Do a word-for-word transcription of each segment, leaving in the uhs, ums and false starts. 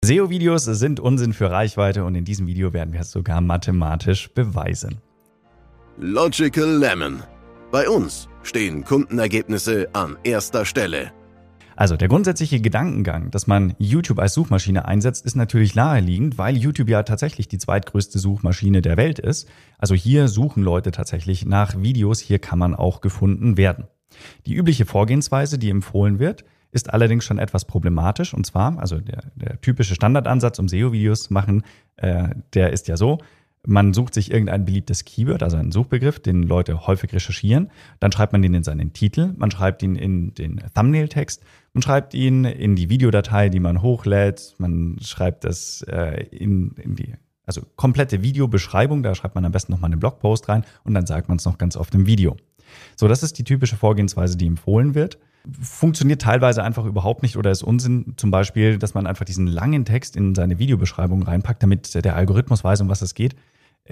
S E O-Videos sind Unsinn für Reichweite und in diesem Video werden wir es sogar mathematisch beweisen. Logical Lemon. Bei uns stehen Kundenergebnisse an erster Stelle. Also der grundsätzliche Gedankengang, dass man YouTube als Suchmaschine einsetzt, ist natürlich naheliegend, weil YouTube ja tatsächlich die zweitgrößte Suchmaschine der Welt ist. Also hier suchen Leute tatsächlich nach Videos, hier kann man auch gefunden werden. Die übliche Vorgehensweise, die empfohlen wird, ist allerdings schon etwas problematisch. Und zwar, also der, der typische Standardansatz, um S E O-Videos zu machen, äh, der ist ja so: Man sucht sich irgendein beliebtes Keyword, also einen Suchbegriff, den Leute häufig recherchieren. Dann schreibt man den in seinen Titel, man schreibt ihn in den Thumbnail-Text, man schreibt ihn in die Videodatei, die man hochlädt, man schreibt es äh, in, in die also komplette Videobeschreibung, da schreibt man am besten nochmal einen Blogpost rein und dann sagt man es noch ganz oft im Video. So, das ist die typische Vorgehensweise, die empfohlen wird. Funktioniert teilweise einfach überhaupt nicht oder ist Unsinn. Zum Beispiel, dass man einfach diesen langen Text in seine Videobeschreibung reinpackt, damit der Algorithmus weiß, um was es geht.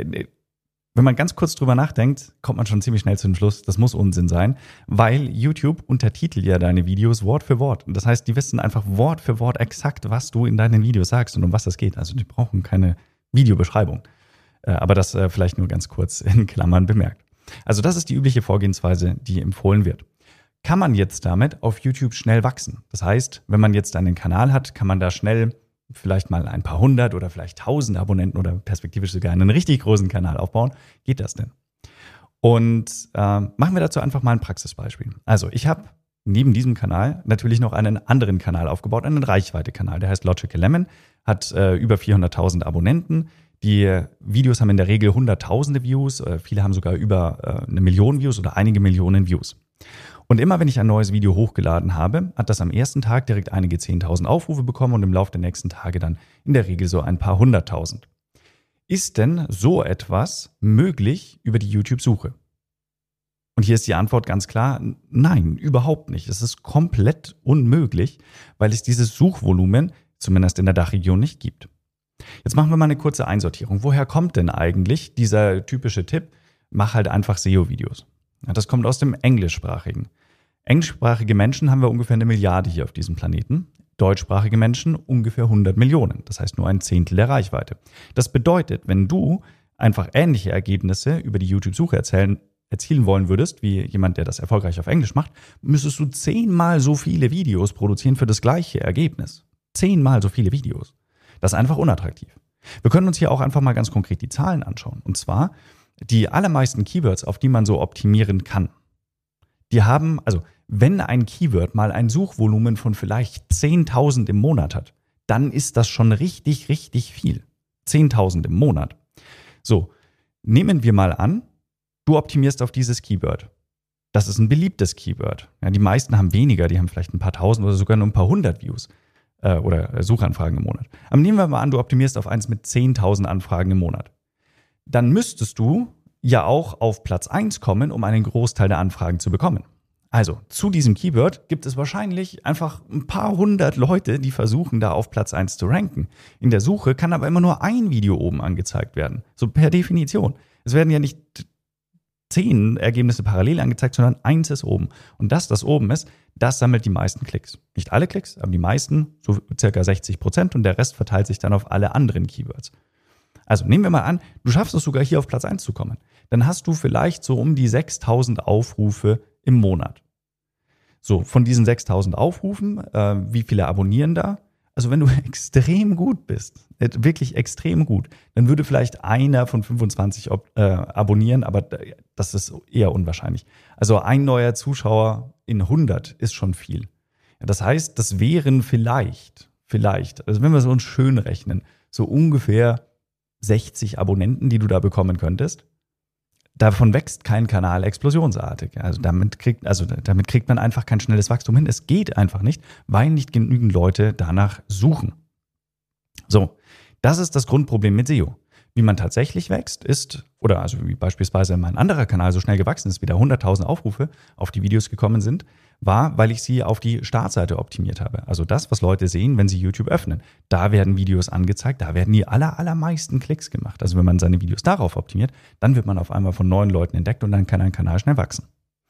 Wenn man ganz kurz drüber nachdenkt, kommt man schon ziemlich schnell zu dem Schluss, das muss Unsinn sein, weil YouTube untertitelt ja deine Videos Wort für Wort. Das heißt, die wissen einfach Wort für Wort exakt, was du in deinen Videos sagst und um was es geht. Also die brauchen keine Videobeschreibung. Aber das vielleicht nur ganz kurz in Klammern bemerkt. Also das ist die übliche Vorgehensweise, die empfohlen wird. Kann man jetzt damit auf YouTube schnell wachsen? Das heißt, wenn man jetzt einen Kanal hat, kann man da schnell vielleicht mal ein paar hundert oder vielleicht tausend Abonnenten oder perspektivisch sogar einen richtig großen Kanal aufbauen. Geht das denn? Und äh, machen wir dazu einfach mal ein Praxisbeispiel. Also ich habe neben diesem Kanal natürlich noch einen anderen Kanal aufgebaut, einen Reichweite-Kanal. Der heißt Logical Lemon, hat äh, über vierhunderttausend Abonnenten. Die Videos haben in der Regel hunderttausende Views, äh, viele haben sogar über äh, eine Million Views oder einige Millionen Views. Und immer wenn ich ein neues Video hochgeladen habe, hat das am ersten Tag direkt einige zehntausend Aufrufe bekommen und im Laufe der nächsten Tage dann in der Regel so ein paar hunderttausend. Ist denn so etwas möglich über die YouTube-Suche? Und hier ist die Antwort ganz klar: Nein, überhaupt nicht. Es ist komplett unmöglich, weil es dieses Suchvolumen zumindest in der Dachregion nicht gibt. Jetzt machen wir mal eine kurze Einsortierung. Woher kommt denn eigentlich dieser typische Tipp, mach halt einfach S E O-Videos? Ja, das kommt aus dem Englischsprachigen. Englischsprachige Menschen haben wir ungefähr eine Milliarde hier auf diesem Planeten. Deutschsprachige Menschen ungefähr hundert Millionen. Das heißt nur ein Zehntel der Reichweite. Das bedeutet, wenn du einfach ähnliche Ergebnisse über die YouTube-Suche erzählen, erzielen wollen würdest, wie jemand, der das erfolgreich auf Englisch macht, müsstest du zehnmal so viele Videos produzieren für das gleiche Ergebnis. Zehnmal so viele Videos. Das ist einfach unattraktiv. Wir können uns hier auch einfach mal ganz konkret die Zahlen anschauen. Und zwar die allermeisten Keywords, auf die man so optimieren kann. Die haben, also wenn ein Keyword mal ein Suchvolumen von vielleicht zehntausend im Monat hat, dann ist das schon richtig, richtig viel. zehntausend im Monat. So, nehmen wir mal an, du optimierst auf dieses Keyword. Das ist ein beliebtes Keyword. Ja, die meisten haben weniger, die haben vielleicht ein paar tausend oder sogar nur ein paar hundert Views äh, oder Suchanfragen im Monat. Aber nehmen wir mal an, du optimierst auf eins mit zehntausend Anfragen im Monat. Dann müsstest du ja auch auf Platz eins kommen, um einen Großteil der Anfragen zu bekommen. Also, zu diesem Keyword gibt es wahrscheinlich einfach ein paar hundert Leute, die versuchen, da auf Platz eins zu ranken. In der Suche kann aber immer nur ein Video oben angezeigt werden. So per Definition. Es werden ja nicht zehn Ergebnisse parallel angezeigt, sondern eins ist oben. Und das, das oben ist, das sammelt die meisten Klicks. Nicht alle Klicks, aber die meisten, so circa sechzig Prozent, und der Rest verteilt sich dann auf alle anderen Keywords. Also nehmen wir mal an, du schaffst es sogar hier auf Platz eins zu kommen. Dann hast du vielleicht so um die sechstausend Aufrufe im Monat. So, von diesen sechstausend Aufrufen, äh, wie viele abonnieren da? Also wenn du extrem gut bist, äh, wirklich extrem gut, dann würde vielleicht einer von fünfundzwanzig ob, äh, abonnieren, aber das ist eher unwahrscheinlich. Also ein neuer Zuschauer in hundert ist schon viel. Ja, das heißt, das wären vielleicht, vielleicht, also wenn wir so uns schön rechnen, so ungefähr sechzig Abonnenten, die du da bekommen könntest. Davon wächst kein Kanal explosionsartig. Also damit kriegt, also damit kriegt man einfach kein schnelles Wachstum hin. Es geht einfach nicht, weil nicht genügend Leute danach suchen. So, das ist das Grundproblem mit S E O. Wie man tatsächlich wächst, ist, oder also wie beispielsweise mein anderer Kanal so schnell gewachsen ist, wie da hunderttausend Aufrufe auf die Videos gekommen sind, war, weil ich sie auf die Startseite optimiert habe. Also das, was Leute sehen, wenn sie YouTube öffnen. Da werden Videos angezeigt, da werden die aller, allermeisten Klicks gemacht. Also wenn man seine Videos darauf optimiert, dann wird man auf einmal von neuen Leuten entdeckt und dann kann ein Kanal schnell wachsen.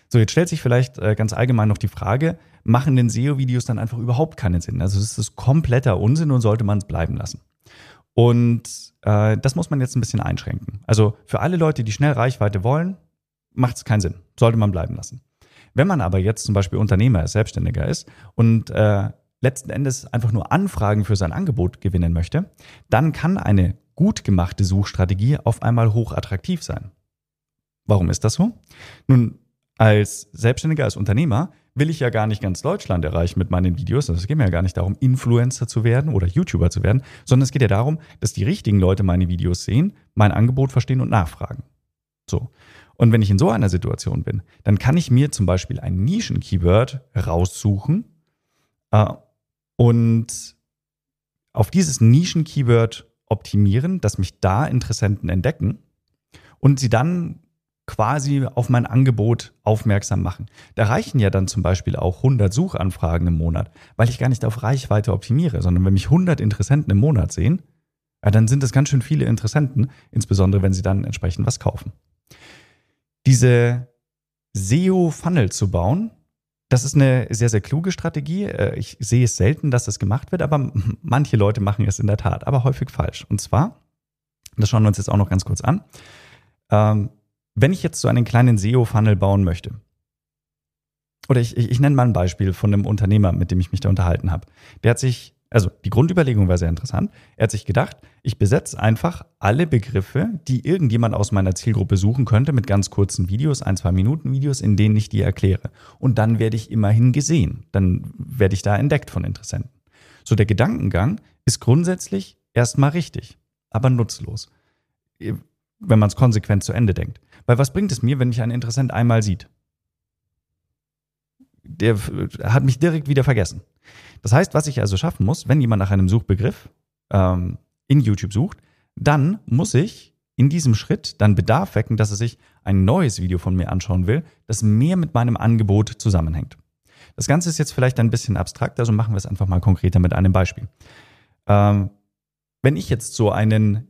So, jetzt stellt sich vielleicht äh, ganz allgemein noch die Frage, machen denn S E O-Videos dann einfach überhaupt keinen Sinn? Also das ist kompletter Unsinn und sollte man es bleiben lassen. Und äh, das muss man jetzt ein bisschen einschränken. Also für alle Leute, die schnell Reichweite wollen, macht es keinen Sinn. Sollte man bleiben lassen. Wenn man aber jetzt zum Beispiel Unternehmer ist, Selbstständiger ist und äh, letzten Endes einfach nur Anfragen für sein Angebot gewinnen möchte, dann kann eine gut gemachte Suchstrategie auf einmal hochattraktiv sein. Warum ist das so? Nun, als Selbstständiger, als Unternehmer will ich ja gar nicht ganz Deutschland erreichen mit meinen Videos. Also es geht mir ja gar nicht darum, Influencer zu werden oder YouTuber zu werden, sondern es geht ja darum, dass die richtigen Leute meine Videos sehen, mein Angebot verstehen und nachfragen. So. Und wenn ich in so einer Situation bin, dann kann ich mir zum Beispiel ein Nischen-Keyword raussuchen äh, und auf dieses Nischen-Keyword optimieren, dass mich da Interessenten entdecken und sie dann quasi auf mein Angebot aufmerksam machen. Da reichen ja dann zum Beispiel auch hundert Suchanfragen im Monat, weil ich gar nicht auf Reichweite optimiere, sondern wenn mich hundert Interessenten im Monat sehen, ja, dann sind das ganz schön viele Interessenten, insbesondere wenn sie dann entsprechend was kaufen. Diese S E O-Funnel zu bauen, das ist eine sehr, sehr kluge Strategie. Ich sehe es selten, dass das gemacht wird, aber manche Leute machen es in der Tat, aber häufig falsch. Und zwar, das schauen wir uns jetzt auch noch ganz kurz an, ähm, wenn ich jetzt so einen kleinen S E O-Funnel bauen möchte, oder ich, ich, ich nenne mal ein Beispiel von einem Unternehmer, mit dem ich mich da unterhalten habe. Der hat sich, also die Grundüberlegung war sehr interessant, er hat sich gedacht, ich besetze einfach alle Begriffe, die irgendjemand aus meiner Zielgruppe suchen könnte, mit ganz kurzen Videos, ein, zwei Minuten Videos, in denen ich die erkläre. Und dann werde ich immerhin gesehen, dann werde ich da entdeckt von Interessenten. So, der Gedankengang ist grundsätzlich erstmal richtig, aber nutzlos, wenn man es konsequent zu Ende denkt. Weil was bringt es mir, wenn mich ein Interessent einmal sieht? Der hat mich direkt wieder vergessen. Das heißt, was ich also schaffen muss, wenn jemand nach einem Suchbegriff ähm, in YouTube sucht, dann muss ich in diesem Schritt dann Bedarf wecken, dass er sich ein neues Video von mir anschauen will, das mehr mit meinem Angebot zusammenhängt. Das Ganze ist jetzt vielleicht ein bisschen abstrakt, also machen wir es einfach mal konkreter mit einem Beispiel. Ähm, wenn ich jetzt so einen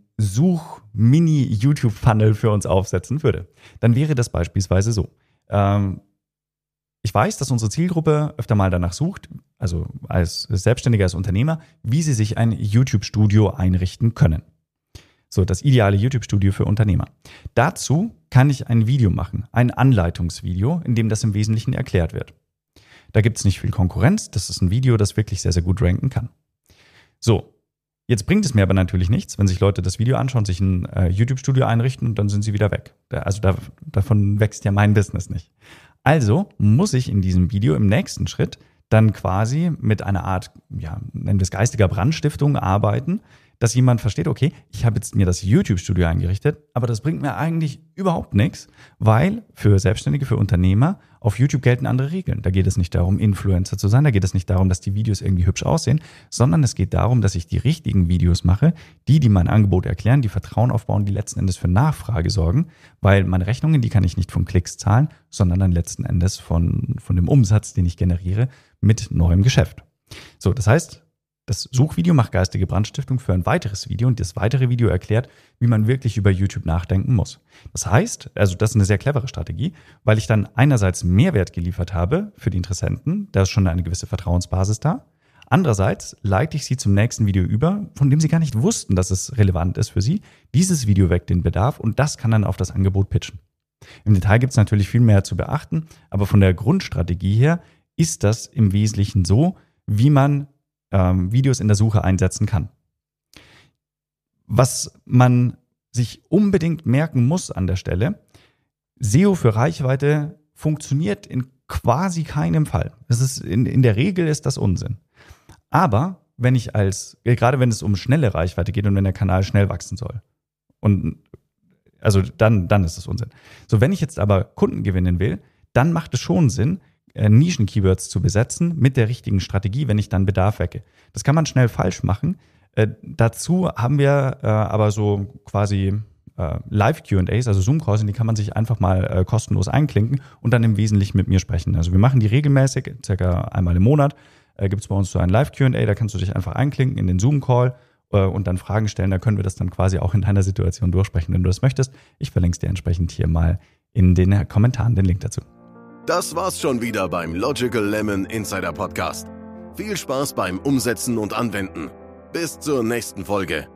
Such-Mini-YouTube-Funnel für uns aufsetzen würde, dann wäre das beispielsweise so. Ähm, ich weiß, dass unsere Zielgruppe öfter mal danach sucht, also als Selbstständiger, als Unternehmer, wie sie sich ein YouTube-Studio einrichten können. So, das ideale YouTube-Studio für Unternehmer. Dazu kann ich ein Video machen, ein Anleitungsvideo, in dem das im Wesentlichen erklärt wird. Da gibt es nicht viel Konkurrenz, das ist ein Video, das wirklich sehr, sehr gut ranken kann. So. Jetzt bringt es mir aber natürlich nichts, wenn sich Leute das Video anschauen, sich ein äh, YouTube-Studio einrichten und dann sind sie wieder weg. Da, also da, davon wächst ja mein Business nicht. Also muss ich in diesem Video im nächsten Schritt dann quasi mit einer Art, ja, nennen wir es geistiger Brandstiftung arbeiten, dass jemand versteht, okay, ich habe jetzt mir das YouTube-Studio eingerichtet, aber das bringt mir eigentlich überhaupt nichts, weil für Selbstständige, für Unternehmer auf YouTube gelten andere Regeln. Da geht es nicht darum, Influencer zu sein, da geht es nicht darum, dass die Videos irgendwie hübsch aussehen, sondern es geht darum, dass ich die richtigen Videos mache, die, die mein Angebot erklären, die Vertrauen aufbauen, die letzten Endes für Nachfrage sorgen, weil meine Rechnungen, die kann ich nicht von Klicks zahlen, sondern dann letzten Endes von, von dem Umsatz, den ich generiere mit neuem Geschäft. So, das heißt, das Suchvideo macht geistige Brandstiftung für ein weiteres Video und das weitere Video erklärt, wie man wirklich über YouTube nachdenken muss. Das heißt, also das ist eine sehr clevere Strategie, weil ich dann einerseits Mehrwert geliefert habe für die Interessenten, da ist schon eine gewisse Vertrauensbasis da. Andererseits leite ich sie zum nächsten Video über, von dem sie gar nicht wussten, dass es relevant ist für sie. Dieses Video weckt den Bedarf und das kann dann auf das Angebot pitchen. Im Detail gibt es natürlich viel mehr zu beachten, aber von der Grundstrategie her ist das im Wesentlichen so, wie man ähm, Videos in der Suche einsetzen kann. Was man sich unbedingt merken muss an der Stelle, S E O für Reichweite funktioniert in quasi keinem Fall. Das ist in, in der Regel ist das Unsinn. Aber wenn ich als, gerade wenn es um schnelle Reichweite geht und wenn der Kanal schnell wachsen soll, und also dann, dann ist das Unsinn. So, wenn ich jetzt aber Kunden gewinnen will, dann macht es schon Sinn, Nischen-Keywords zu besetzen mit der richtigen Strategie, wenn ich dann Bedarf wecke. Das kann man schnell falsch machen. Äh, dazu haben wir äh, aber so quasi äh, Live-Q und A's, also Zoom-Calls, in die kann man sich einfach mal äh, kostenlos einklinken und dann im Wesentlichen mit mir sprechen. Also wir machen die regelmäßig, circa einmal im Monat, äh, gibt es bei uns so ein Live-Q und A, da kannst du dich einfach einklinken in den Zoom-Call äh, und dann Fragen stellen. Da können wir das dann quasi auch in deiner Situation durchsprechen, wenn du das möchtest. Ich verlinke es dir entsprechend hier mal in den Kommentaren den Link dazu. Das war's schon wieder beim Logical Lemon Insider Podcast. Viel Spaß beim Umsetzen und Anwenden. Bis zur nächsten Folge.